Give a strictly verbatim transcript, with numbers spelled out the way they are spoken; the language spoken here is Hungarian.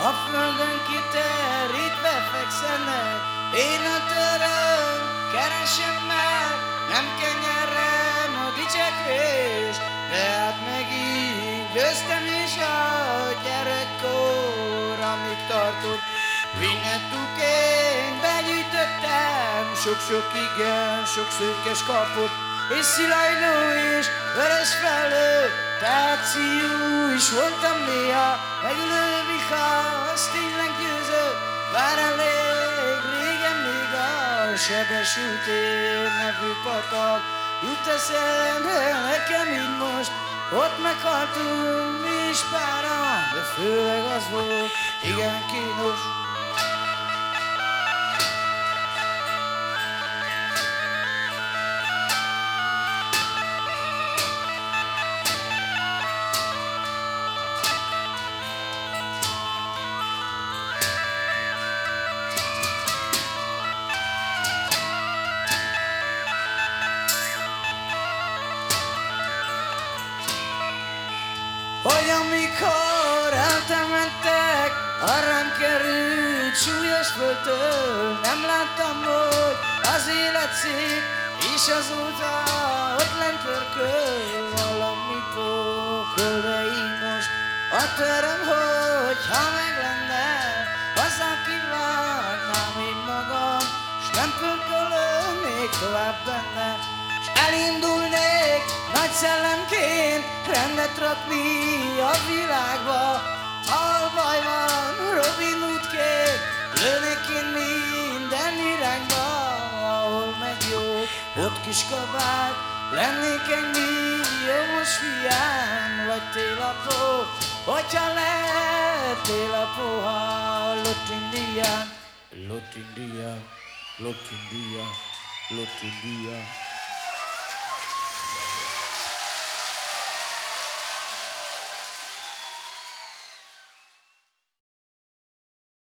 a földön kiterítve fekszenek. Én a töröm keresem meg, nem kenyerem a dicsekvés, de hát megint győztem is a gyerekkor, amíg tartott. Vinnettuként begyűjtöttem sok-sok igen, sok szőkes kapott, és szilajló és vörös felő, tehát szíjú is voltam néha, megülő viha, az tényleg győző, bár elég régen még a Sebesült ér nevű patak jut eszembe nekem így most, ott meghaltunk mi is páran, de főleg az volt igen kínos. Hogy amikor eltemettek, arrám került súlyos földtől, nem láttam, hogy az élet szép, és azóta ott lent pörköl valami pokol, de így most a töröm, hogy ha meg lenne, azzal kívánnám én magam, s nem pörkölnék tovább benne, s elindulnék nagy szellemként rendet rakni a világba. Ahol baj van, Robin Hoodként lőnék én minden irányba. Ahol megy jó, ott kis kabát, lennék egy milliómos fiám. Vagy télapó, hogyha lehet télapó, ha Lot India, Lot India, Lot India, Lot India.